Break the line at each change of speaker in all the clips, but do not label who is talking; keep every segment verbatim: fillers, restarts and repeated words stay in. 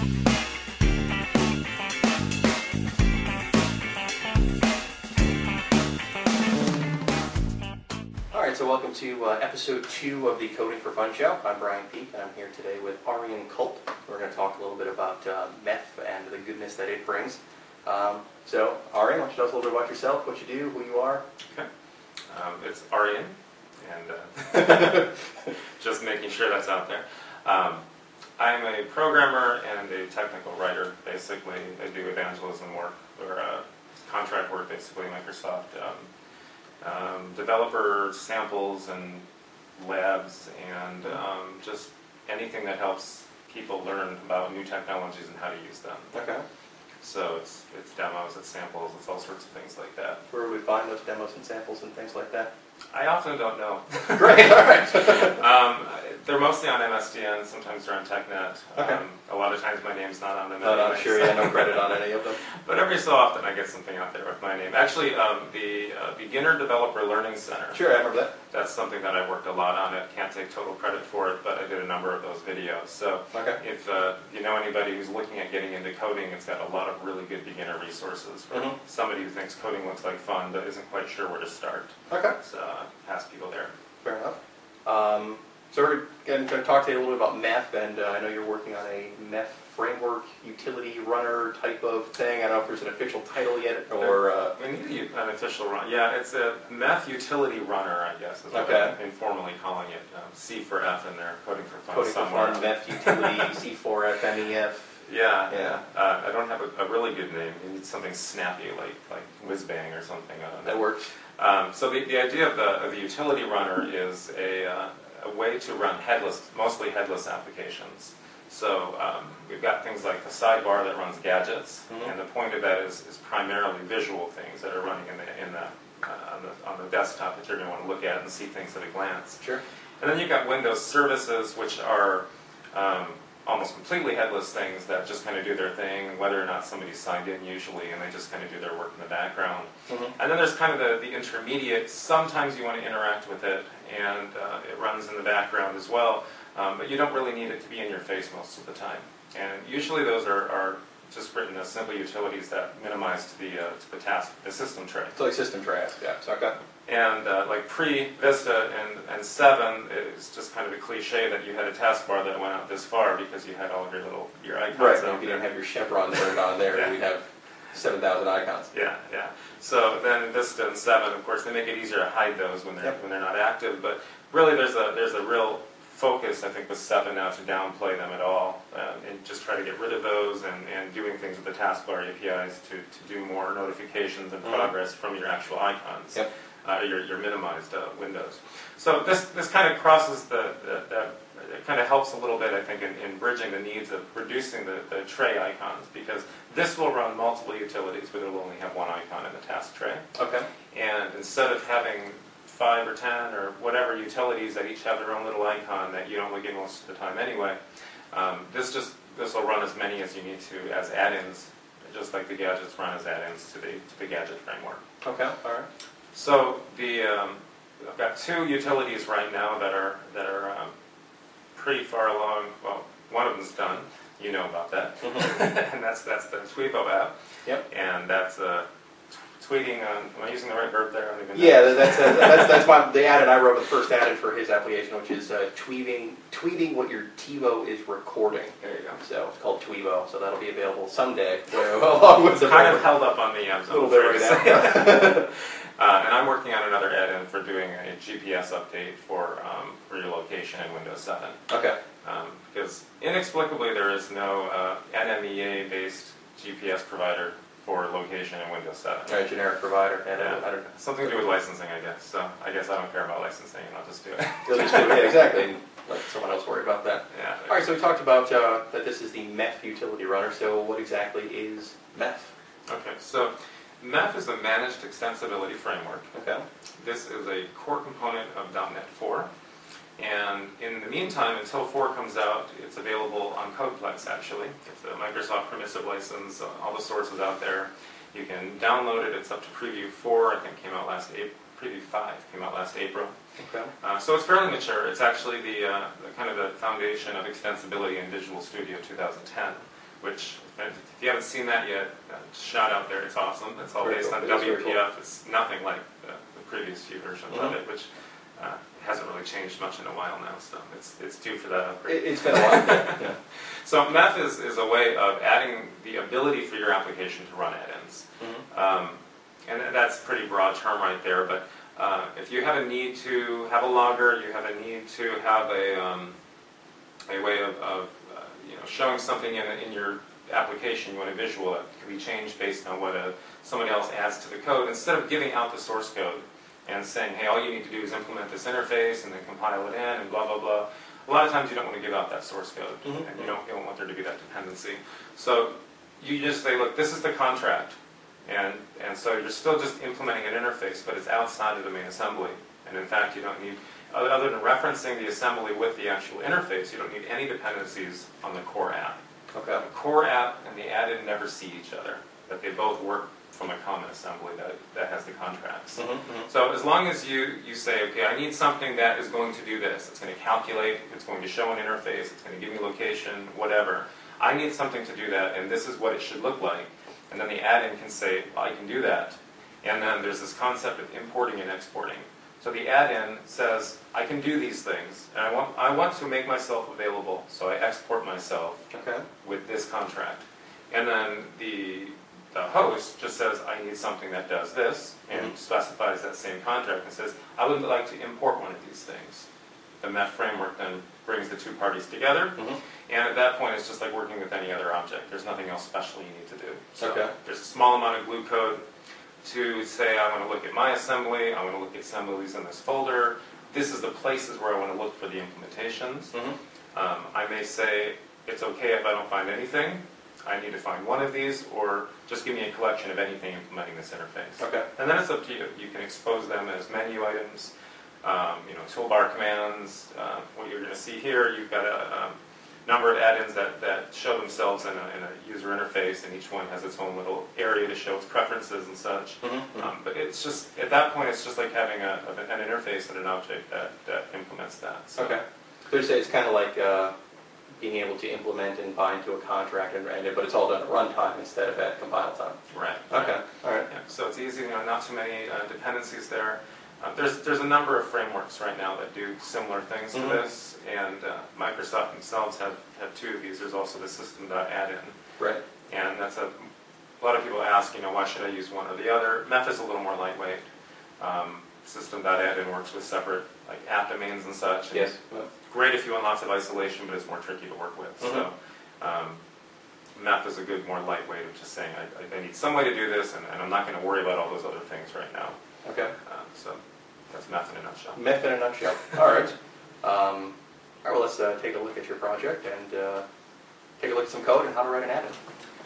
Alright, so welcome to uh, episode two of the Coding for Fun show. I'm Brian Peak, and I'm here today with Aryan Culp. We're going to talk a little bit about uh, meth and the goodness that it brings. Um, so, Aryan, why don't you tell us a little bit about yourself, what you do, who you are?
Okay. Um, it's Aryan, and uh, just making sure that's out there. Um, I'm a programmer and a technical writer, basically. I do evangelism work, or uh, contract work, basically, Microsoft. Um, Um, developer samples and labs and um, just anything that helps people learn about new technologies and how to use them.
Okay.
So it's it's demos, it's samples, it's all sorts of things like that.
Where would we find those demos and samples and things like that?
I often don't know.
Great, alright.
um, they're mostly on M S D N, sometimes they're on TechNet.
Okay.
Um, a lot of times my name's not on them.
No, no, I'm
anyway,
sure
so.
you have no credit on any of them.
But every so often I get something out there with my name. Actually, um, the uh, Beginner Developer Learning Center.
Sure, I remember that.
That's something that I worked a lot on. I can't take total credit for it, but I did a number of those videos. So
Okay.
if uh, you know anybody who's looking at getting into coding, it's got a lot of really good beginner resources for
Mhm.
somebody who thinks coding looks like fun but isn't quite sure where to start.
Okay.
So uh, pass people there.
Fair enough. Um, so we're going to talk to you a little bit about meth, and uh, I know you're working on a meth framework utility runner type of thing. I don't know if there's an official title yet, or... Uh,
We need an official run. Yeah, it's a meth utility runner, I guess, is what
Okay.
I'm informally calling it. Um, C for F in there, coding for fun
Coding for
somewhere.
Fun, meth utility, C four F, M E F.
Yeah,
Yeah.
Uh, I don't have a, a really good name. You need something snappy, like like Whizbang or something. I don't know.
That works.
Um, so the, the idea of the, of the utility runner is a, uh, a way to run headless, mostly headless applications. So um, we've got things like the sidebar that runs gadgets,
Mhm.
and the point of that is, is primarily visual things that are running in the, in the, uh, on, the, on the desktop that you're going to want to look at and see things at a glance.
Sure.
And then you've got Windows services, which are um, almost completely headless things that just kind of do their thing, whether or not somebody's signed in usually, and they just kind of do their work in the background.
Mm-hmm.
And then there's kind of the, the intermediate. Sometimes you want to interact with it, and uh, it runs in the background as well, um, but you don't really need it to be in your face most of the time. And usually those are, are just written as simple utilities that minimize to the, uh, to the task, the system tray.
So like system task, yeah. So okay.
And uh, like pre-Vista and, and seven, it's just kind of a cliche that you had a taskbar that went out this far because you had all of your little your icons
Right,
out
and if you
there.
didn't have your chevron turned on there,
Yeah.
we'd have seven thousand icons.
Yeah, yeah. So then in Vista and seven, of course, they make it easier to hide those when they're
Yep.
when they're not active. But really, there's a there's a real focus, I think, with seven now to downplay them at all um, and just try to get rid of those and, and doing things with the taskbar A P Is to, to do more notifications and
Mhm.
progress from your actual icons.
Yep.
Uh, your, your minimized uh, windows. So this this kind of crosses the, the, the it kind of helps a little bit, I think, in, in bridging the needs of reducing the, the tray icons, because this will run multiple utilities, but it will only have one icon in the task tray.
Okay.
And instead of having five or ten or whatever utilities that each have their own little icon that you don't look at most of the time anyway, um, this just this will run as many as you need to as add-ins, just like the gadgets run as add-ins to the to the gadget framework.
Okay. All right.
So the um, I've got two utilities right now that are that are um, pretty far along. Well, one of them's done. You know about that,
Mhm.
and that's that's the Tweebo app.
Yep.
And that's uh, t- tweeting on. Am I using the right verb there? I don't even know.
Yeah, that- that's uh, that's that's why the add-in I wrote, the first add-in for his application, which is uh, tweeting tweeting what your TiVo is recording.
There you go.
So it's called Tweebo. So that'll be available someday. Along with
It's
the
kind of held up on the um,
a little bit right now.
Uh, and I'm working on another add-in for doing a G P S update for um, for your location in Windows seven.
Okay.
Um, because inexplicably there is no uh, N M E A-based G P S provider for location in Windows seven.
All right, generic provider. And
Yeah.
I don't know.
Something to do with licensing, I guess. So I guess I don't care about licensing, and I'll just do it.
You'll just do it. Yeah, exactly. And let someone else worry about that.
Yeah.
All right. So we talked about uh, that this is the meth utility runner. So what exactly is meth?
Okay. So M E F is a managed extensibility framework.
Okay.
This is a core component of dot net four. And in the meantime, until four comes out, it's available on Codeplex, actually. It's a Microsoft permissive license, uh, all the sources out there. You can download it. It's up to Preview four, I think came out last April. Preview five came out last April.
Okay.
Uh, so it's fairly mature. It's actually the, uh, the kind of the foundation of extensibility in Visual Studio two thousand ten. which if you haven't seen that yet, uh, shout out there. It's awesome. It's all
Very
based
cool.
on
It is very
W P F. It's nothing like the, the previous few versions
Mhm.
of it, which uh, hasn't really changed much in a while now. So it's it's due for that upgrade.
It, it's been a while. Yeah.
So M E F is, is a way of adding the ability for your application to run add-ins.
Mhm.
Um, and that's a pretty broad term right there, but uh, if you have a need to have a logger, you have a need to have a, um, a way of, of uh, you know, showing something in, in your application, you want a visual that can be changed based on what a, somebody else adds to the code, instead of giving out the source code and saying, hey, all you need to do is implement this interface and then compile it in and blah, blah, blah. A lot of times you don't want to give out that source code,
Mhm.
and you don't, you don't want there to be that dependency. So you just say, look, this is the contract, and, and so you're still just implementing an interface, but it's outside of the main assembly. And in fact, you don't need, other than referencing the assembly with the actual interface, you don't need any dependencies on the core app.
Okay.
The core app and the add-in never see each other, that they both work from a common assembly that, that has the contracts.
Mhm, mhm.
So as long as you, you say, okay, I need something that is going to do this, it's going to calculate, it's going to show an interface, it's going to give me location, whatever. I need something to do that, and this is what it should look like. And then the add-in can say, well, I can do that. And then there's this concept of importing and exporting. So the add-in says, I can do these things, and I want, I want to make myself available, so I export myself
Okay.
with this contract. And then the, the host just says, I need something that does this, and
Mhm.
specifies that same contract and says, I would like to import one of these things. The M E F framework then brings the two parties together,
Mhm.
and at that point it's just like working with any other object. There's nothing else special you need to do. So
Okay.
there's a small amount of glue code to say, I want to look at my assembly, I want to look at assemblies in this folder. This is the places where I want to look for the implementations.
Mhm.
Um, I may say, it's okay if I don't find anything. I need to find one of these, or just give me a collection of anything implementing this interface.
Okay.
And then it's up to you. You can expose them as menu items, um, you know, toolbar commands. Uh, what you're going to see here, you've got a um, number of add-ins that, that show themselves in a, in a user interface, and each one has its own little area to show its preferences and such.
Mhm, mhm.
Um, but it's just, at that point, it's just like having a, an interface and an object that, that implements that. So,
Okay. So you say it's kind of like uh, being able to implement and bind to a contract, and, and but it's all done at runtime instead of at compile time.
Right.
Okay. All right.
Yeah, so it's easy, you know, not too many uh, dependencies there. Uh, there's, there's a number of frameworks right now that do similar things
Mhm.
to this, and uh, Microsoft themselves have, have two of these. There's also the system.addin,
Right.
and that's a, a lot of people ask, you know, why should I use one or the other? M E F is a little more lightweight. Um, system.addin works with separate like app domains and such. And
Yes. Well,
great if you want lots of isolation, but it's more tricky to work with.
Mhm.
So um, M E F is a good, more lightweight of just saying, I, I need some way to do this, and, and I'm not going to worry about all those other things right now.
okay.
Uh, so that's M E F in a nutshell.
M E F in a nutshell. All right. Um, all right. Well, let's uh, take a look at your project and uh, take a look at some code and how to write an add-in.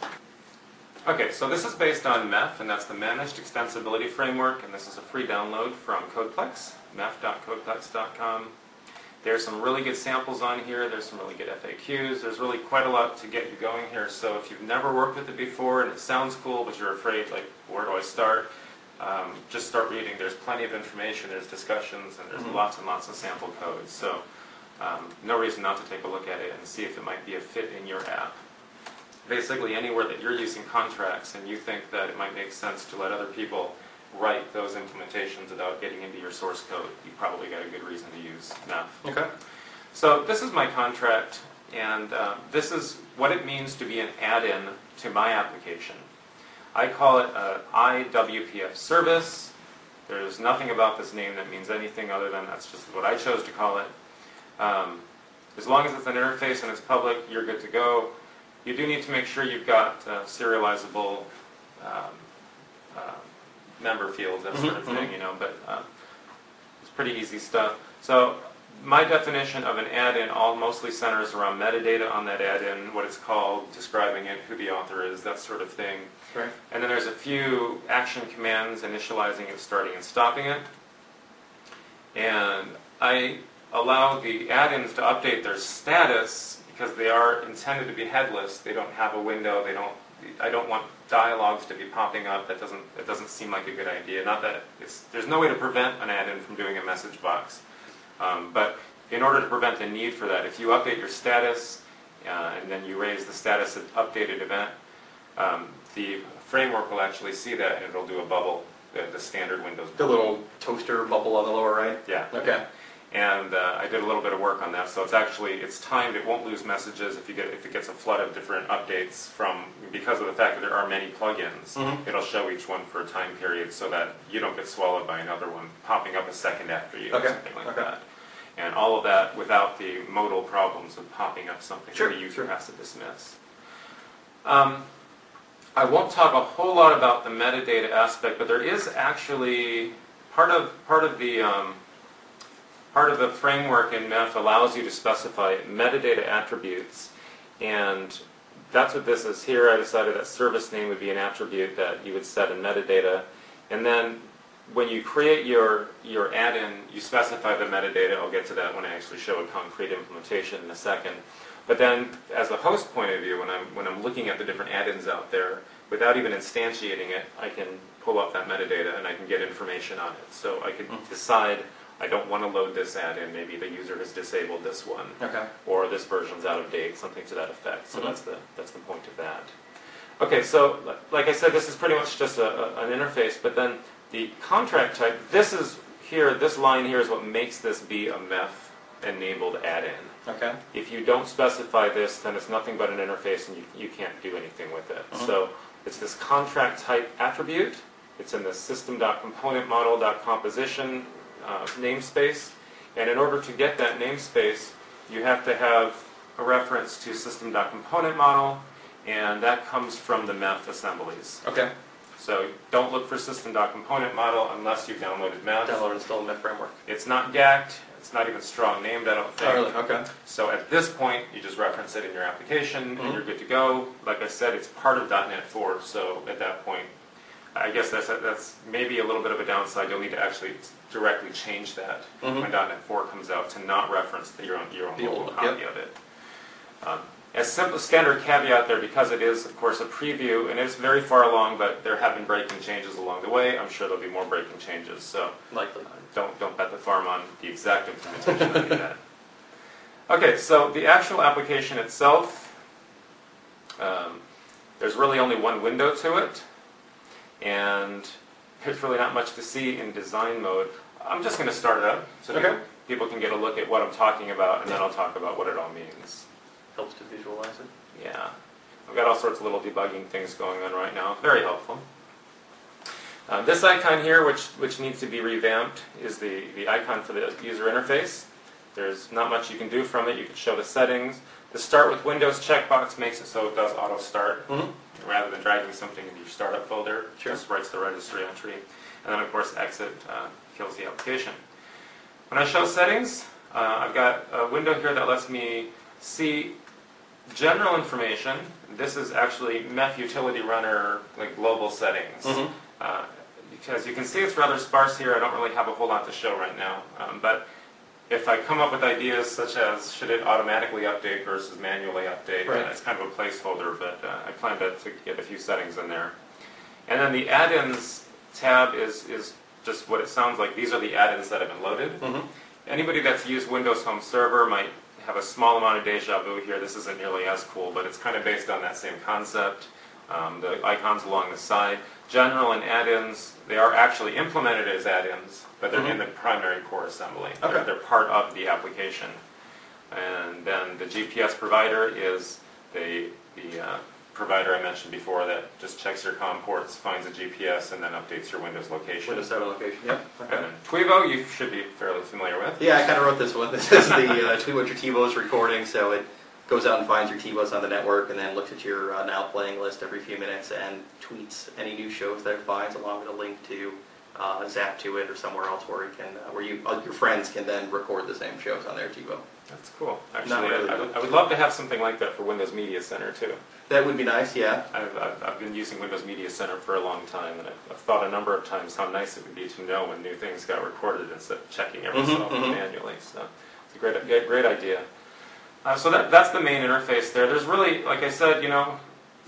Okay, so this is based on M E F, and that's the Managed Extensibility Framework, and this is a free download from Codeplex, M E F dot codeplex dot com. There's some really good samples on here, there's some really good F A Qs, there's really quite a lot to get you going here, so if you've never worked with it before and it sounds cool, but you're afraid, like, where do I start? Um, just start reading. There's plenty of information, there's discussions, and there's
Mhm.
lots and lots of sample codes, so um, no reason not to take a look at it and see if it might be a fit in your app. Basically, anywhere that you're using contracts and you think that it might make sense to let other people write those implementations without getting into your source code, you probably got a good reason to use M E F.
Okay.
So this is my contract, and uh, this is what it means to be an add-in to my application. I call it an I W P F service. There's nothing about this name that means anything other than that's just what I chose to call it. Um, as long as it's an interface and it's public, you're good to go. You do need to make sure you've got uh, serializable um, uh, member fields, that sort of
Mhm,
thing,
mhm.
you know, but uh, it's pretty easy stuff. So my definition of an add-in all mostly centers around metadata on that add-in, what it's called, describing it, who the author is, that sort of thing.
Right.
And then there's a few action commands initializing it, starting and stopping it. And I allow the add-ins to update their status because they are intended to be headless. They don't have a window. They don't. I don't want dialogues to be popping up. That doesn't. That doesn't seem like a good idea. Not that it's. There's no way to prevent an add-in from doing a message box. Um, but in order to prevent the need for that, if you update your status uh, and then you raise the status of updated event, um, the framework will actually see that and it'll do a bubble, the, the standard Windows
The
bubble.
little toaster bubble on the lower right?
Yeah.
Okay.
And uh, I did a little bit of work on that, so it's actually, it's timed, it won't lose messages if you get if it gets a flood of different updates from, because of the fact that there are many plugins,
Mhm.
it'll show each one for a time period so that you don't get swallowed by another one popping up a second after you
Okay,
or something like
okay.
that. And all of that without the modal problems of popping up something
Sure,
that the user
sure.
has to dismiss. Um, I won't talk a whole lot about the metadata aspect, but there is actually part of part of the um, part of the framework in Meth allows you to specify metadata attributes, and that's what this is here. I decided that service name would be an attribute that you would set in metadata, and then when you create your your add-in, you specify the metadata. I'll get to that when I actually show a concrete implementation in a second. But then, as a host point of view, when I'm when I'm looking at the different add-ins out there, without even instantiating it, I can pull up that metadata and I can get information on it. So I could
Mm.
decide I don't want to load this add-in. Maybe the user has disabled this one,
Okay.
or this version's out of date, something to that effect. So
Mhm.
that's the that's the point of that. Okay, so li- like I said, this is pretty much just a, a, an interface. But then the contract type, this is here. This line here is what makes this be a Meth-enabled add-in.
Okay.
If you don't specify this, then it's nothing but an interface and you, you can't do anything with it.
Mhm.
So it's this contract type attribute. It's in the system.componentmodel.composition uh, namespace. And in order to get that namespace, you have to have a reference to system.componentmodel, and that comes from the Meth assemblies.
Okay.
So don't look for system.componentmodel unless you've downloaded Meth.
Download and install the Meth framework.
It's not gacked. It's not even strong named, I don't think.
Oh, really? Okay.
So at this point, you just reference it in your application,
Mhm.
and you're good to go. Like I said, it's part of .NET four, so at that point, I guess that's that's maybe a little bit of a downside. You'll need to actually directly change that
Mhm.
when .NET four comes out to not reference the, your own, your own
The old
local
one,
copy of it. Um, as simple standard caveat there, because it is, of course, a preview, and it's very far along, but there have been breaking changes along the way. I'm sure there'll be more breaking changes, so
Likely.
don't don't bet the farm on the exact implementation of that. Okay, so the actual application itself, um, there's really only one window to it, and there's really not much to see in design mode. I'm just going to start it up so
Okay.
people, people can get a look at what I'm talking about, and then I'll talk about what it all means.
Helps to visualize it.
Yeah, I've got all sorts of little debugging things going on right now. Very helpful. Uh, this icon here, which which needs to be revamped, is the, the icon for the user interface. There's not much you can do from it. You can show the settings. The Start with Windows checkbox makes it so it does auto start.
Mm-hmm.
Rather than dragging something into your startup folder,
Sure.
just writes the registry entry. And then, of course, exit uh, kills the application. When I show settings, uh, I've got a window here that lets me see general information. This is actually Meth Utility Runner, like global settings.
Mm-hmm.
Uh, because you can see it's rather sparse here. I don't really have a whole lot to show right now. Um, but if I come up with ideas such as should it automatically update versus manually update,
Right.
uh, it's kind of a placeholder, but uh, I plan to, to get a few settings in there. And then the add-ins tab is, is just what it sounds like. These are the add-ins that have been loaded.
Mm-hmm.
Anybody that's used Windows Home Server might have a small amount of deja vu here. This isn't nearly as cool, but it's kind of based on that same concept. Um, the icons along the side. General and add-ins, they are actually implemented as add-ins, but they're
Mhm.
in the primary core assembly.
Okay.
They're, they're part of the application. And then the G P S provider is the, the uh, provider I mentioned before that just checks your COM ports, finds a G P S, and then updates your Windows location.
Windows seven location. Yep.
And
Okay.
then Twivo, you should be fairly familiar with.
Yeah, I kind of wrote this one. This is the uh, tweet what your TiVo is recording, so it goes out and finds your TiVos on the network, and then looks at your uh, now playing list every few minutes and tweets any new shows that it finds, along with a link to uh, Zap to it or somewhere else where you can, uh, where you uh, your friends can then record the same shows on their TiVo.
That's cool. Actually,
Not really,
I, I, would, I would love to have something like that for Windows Media Center too.
That would be nice, yeah.
I've, I've, I've been using Windows Media Center for a long time, and I've, I've thought a number of times how nice it would be to know when new things got recorded instead of checking every
Mhm,
so often
mhm.
manually. So it's a great, great, great idea. Uh, so that, that's the main interface there. There's really, like I said, you know,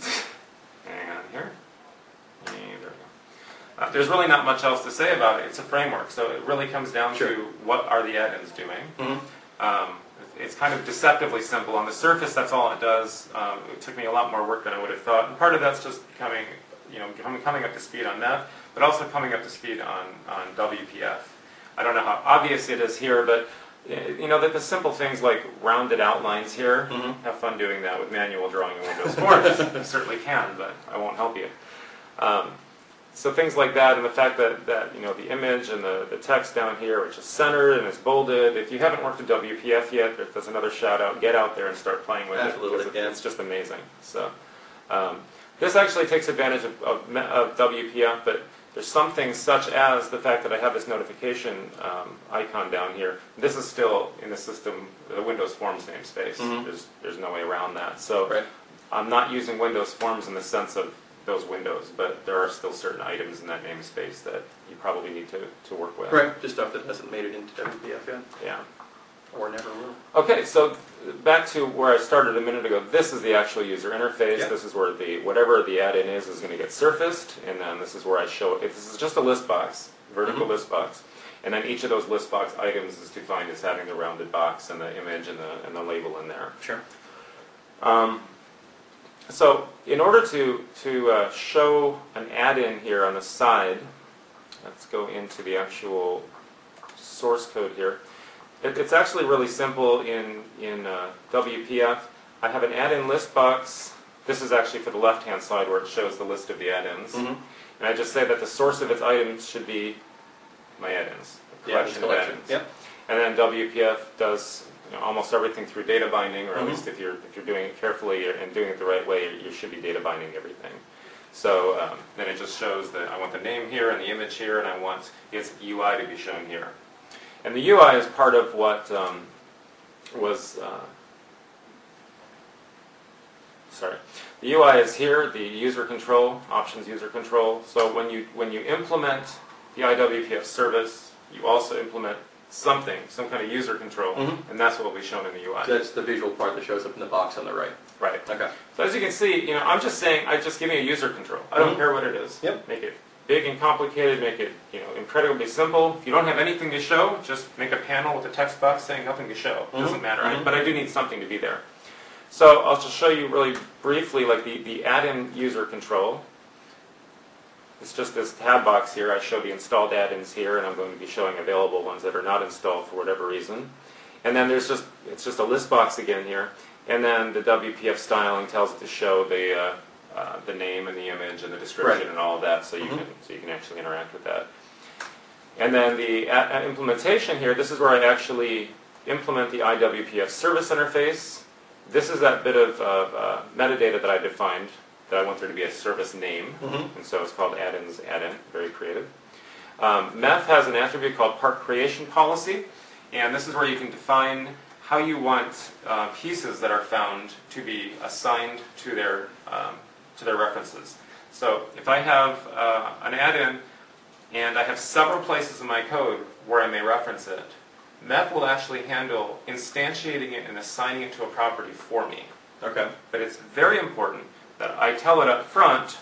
hang on here. Yeah, there we go. Uh, there's really not much else to say about it. It's a framework, so it really comes down
Sure.
to what are the add-ins doing.
Mm-hmm.
Um, it's kind of deceptively simple. On the surface, that's all it does. Um, it took me a lot more work than I would have thought. And part of that's just coming, you know, coming up to speed on Meth, but also coming up to speed on, on W P F. I don't know how obvious it is here, but you know, the, the simple things like rounded outlines here, mm-hmm. have fun doing that with manual drawing in Windows Forms. You certainly can, but I won't help you. Um, so things like that, and the fact that, that you know, the image and the, the text down here, which is centered and it's bolded. If you haven't worked with W P F yet, that's another shout out. Get out there and start playing with
Absolutely,
it.
yeah.
It's just amazing. So um, this actually takes advantage of, of, of W P F, but there's some things such as the fact that I have this notification um, icon down here. This is still in the system, the Windows Forms namespace. Mm-hmm. There's there's no way around that. So
right.
I'm not using Windows Forms in the sense of those windows, but there are still certain items in that namespace that you probably need to, to work with.
Right, just stuff that hasn't made it into W P F yet.
Yeah.
Or never will.
Okay, so back to where I started a minute ago. This is the actual user interface.
Yep.
This is where the whatever the add-in is is going to get surfaced, and then this is where I show it. This is just a list box, vertical mm-hmm. list box, and then each of those list box items is defined as having the rounded box and the image and the and the label in there.
Sure.
Um, so in order to to uh, show an add-in here on the side, let's go into the actual source code here. It, it's actually really simple in, in uh, W P F. I have an add-in list box. This is actually for the left-hand side where it shows the list of the add-ins. Mm-hmm. And I just say that the source of its items should be my add-ins, a collection
yeah,
of add-ins.
Yep.
And then W P F does you know, almost everything through data binding, or mm-hmm. at least if you're, if you're doing it carefully and doing it the right way, you should be data binding everything. So um, then it just shows that I want the name here and the image here, and I want its U I to be shown here. And the U I is part of what um, was, uh, sorry, the U I is here, the user control, options user control. So when you, when you implement the I W P F service, you also implement something, some kind of user control, mm-hmm. and that's what will be shown in the U I.
So that's the visual part that shows up in the box on the right.
Right.
Okay.
So as you can see, you know, I'm just saying, I just give me a user control. I don't mm-hmm. care what it is.
Yep.
Make it big and complicated, make it you know incredibly simple. If you don't have anything to show, just make a panel with a text box saying nothing to show. It doesn't matter, mm-hmm. but I do need something to be there. So I'll just show you really briefly like the, the add-in user control. It's just this tab box here. I show the installed add-ins here, and I'm going to be showing available ones that are not installed for whatever reason. And then there's just, it's just a list box again here. And then the W P F styling tells it to show the uh, Uh, the name and the image and the description right. and all of that, so you mm-hmm. can so you can actually interact with that. And then the a- a implementation here. This is where I actually implement the I W P F service interface. This is that bit of uh, metadata that I defined that I want there to be a service name, mm-hmm. and so it's called add-ins add-in. Very creative. Um, Meth has an attribute called part creation policy, and this is where you can define how you want uh, pieces that are found to be assigned to their um, to their references. So if I have uh, an add-in and I have several places in my code where I may reference it, Meth will actually handle instantiating it and assigning it to a property for me.
Okay.
But it's very important that I tell it up front,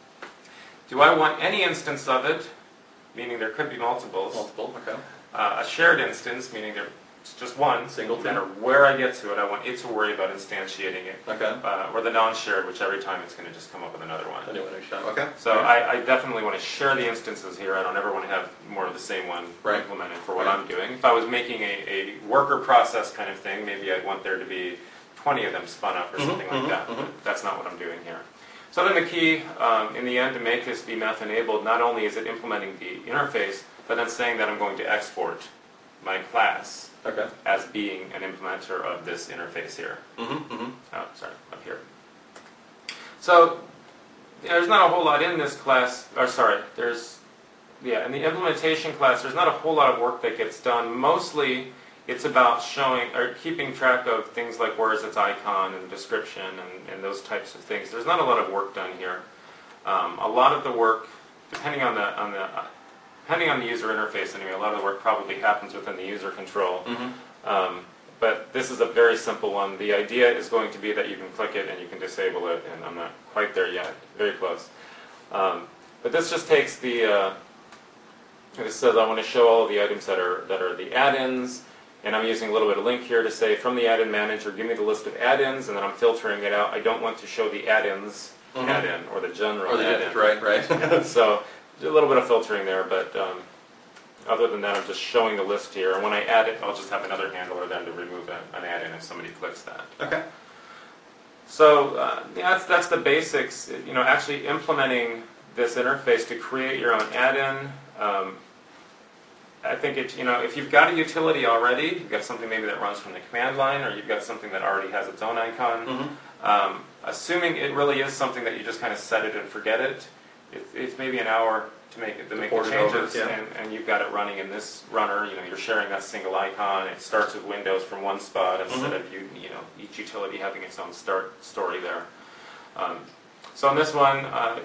do I want any instance of it, meaning there could be multiples.
Multiple, okay.
Uh, a shared instance, meaning there It's just one,
single
no matter where I get to it, I want it to worry about instantiating it.
Okay.
Uh, or the non-shared, which every time it's going to just come up with another one.
A new one each time. Okay.
So
right.
I, I definitely want to share the instances here. I don't ever want to have more of the same one
right.
implemented for what
right.
I'm doing. If I was making a, a worker process kind of thing, maybe I'd want there to be twenty of them spun up or mm-hmm, something like
mm-hmm,
that.
Mm-hmm.
But that's not what I'm doing here. So then the key, um, in the end, to make this be Meth enabled, not only is it implementing the interface, but then saying that I'm going to export my class
okay.
as being an implementer of this interface here.
Mm-hmm, mm-hmm.
Oh, sorry, up here. So yeah, there's not a whole lot in this class, or sorry, there's, yeah, in the implementation class, there's not a whole lot of work that gets done. Mostly, it's about showing, or keeping track of things like where is its icon and description and, and those types of things. There's not a lot of work done here. Um, a lot of the work, depending on the, on the, uh, Depending on the user interface, anyway, a lot of the work probably happens within the user control. Mm-hmm. Um, but this is a very simple one. The idea is going to be that you can click it and you can disable it, and I'm not quite there yet. Very close. Um, but this just takes the. Uh, this says I want to show all of the items that are that are the add-ins, and I'm using a little bit of link here to say from the add-in manager, give me the list of add-ins, and then I'm filtering it out. I don't want to show the add-ins
Mhm.
add-in or the general
Or the
add-in.
right, right.
So a little bit of filtering there, but um, other than that, I'm just showing the list here. And when I add it, I'll just have another handler then to remove a, an add-in if somebody clicks that.
Okay.
So uh, yeah, that's, that's the basics. You know, actually implementing this interface to create your own add-in. Um, I think it, you know, if you've got a utility already, you've got something maybe that runs from the command line, or you've got something that already has its own icon.
Mm-hmm.
Um, assuming it really is something that you just kind of set it and forget it, it it's maybe an hour to make it to make the
port it over,
changes,
yeah.
and, and you've got it running in this runner. You know, you're sharing that single icon. It starts with Windows from one spot instead
Mhm.
of you, you know, each utility having its own start story there. Um, so on this one. Uh,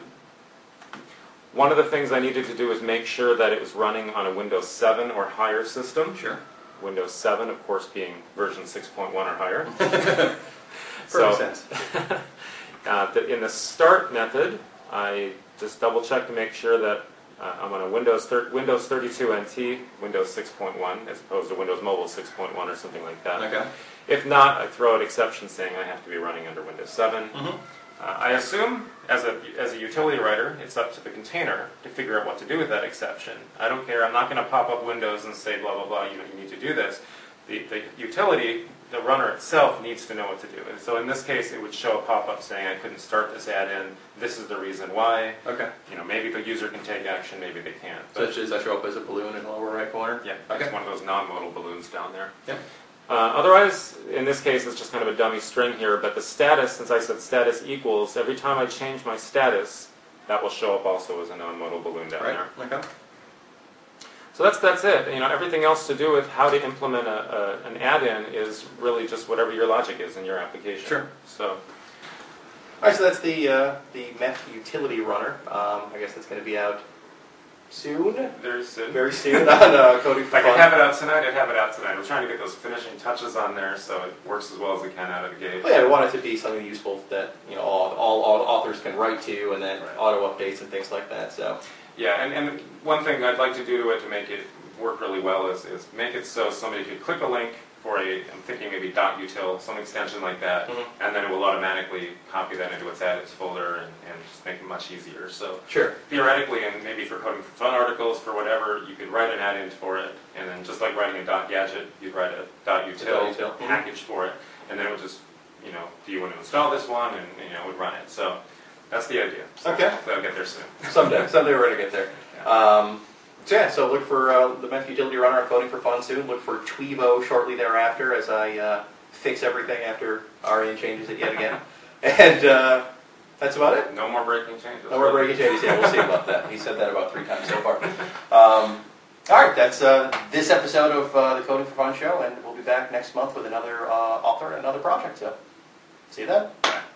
One of the things I needed to do is make sure that it was running on a Windows seven or higher system.
Sure.
Windows seven, of course, being version six point one or higher.
Perfect
So,
sense.
uh, the, in the start method, I just double check to make sure that uh, I'm on a Windows thir Windows thirty-two N T, Windows six point one, as opposed to Windows Mobile six point one or something like that.
Okay.
If not, I throw out exceptions saying I have to be running under Windows seven.
Mm-hmm.
Uh, I assume, as a, as a utility writer, it's up to the container to figure out what to do with that exception. I don't care. I'm not going to pop up Windows and say, blah, blah, blah, you know, you need to do this. The, the utility, the runner itself, needs to know what to do. And so in this case, it would show a pop-up saying, I couldn't start this add-in. This is the reason why.
Okay.
You know, maybe the user can take action, maybe they can't.
So does that show up as a balloon in the lower right corner?
Yeah,
Okay.
it's one of those non-modal balloons down there.
Yep.
Uh, otherwise, in this case, it's just kind of a dummy string here, but the status, since I said status equals, every time I change my status, that will show up also as a non-modal balloon down
Right.
there.
Okay.
So that's that's it. You know, everything else to do with how to implement a, a, an add-in is really just whatever your logic is in your application.
Sure.
So,
All right. So that's the uh, the Meth utility runner. Um, I guess that's going to be out soon.
there's uh,
Very soon on uh, Coding
if
for
I could
Fun.
have it out tonight, I'd have it out tonight. I'm trying to get those finishing touches on there so it works as well as it can out of the gate.
Well, yeah, we want it to be something useful that you know all, all, all authors can write to, and then
Right.
auto updates and things like that. So
Yeah, and, and one thing I'd like to do to it to make it work really well is, is make it so somebody could click a link for a, I'm thinking maybe .util, some extension like that,
Mhm.
and then it will automatically copy that into its add-ins folder and, and just make it much easier. So
sure.
theoretically, and maybe for Coding for Fun articles, for whatever, you could write an add-in for it, and then just like writing a .gadget, you'd write a .util
.util, mhm.
package for it, and then it would just, you know, do you want to install this one, and, you know, it would run it. So that's the idea. So
Okay.
hopefully I'll get there soon.
Someday, someday we're gonna get there. Um, so yeah, so look for uh, the Meth utility runner on Coding for Fun soon. Look for Tweevo shortly thereafter as I uh, fix everything after Arian changes it yet again. And uh, that's about it.
No more breaking changes.
No more breaking changes. Yeah, we'll see about that. He said that about three times so far. Um, all right, that's uh, this episode of uh, the Coding for Fun show, and we'll be back next month with another uh, author and another project. So see you then.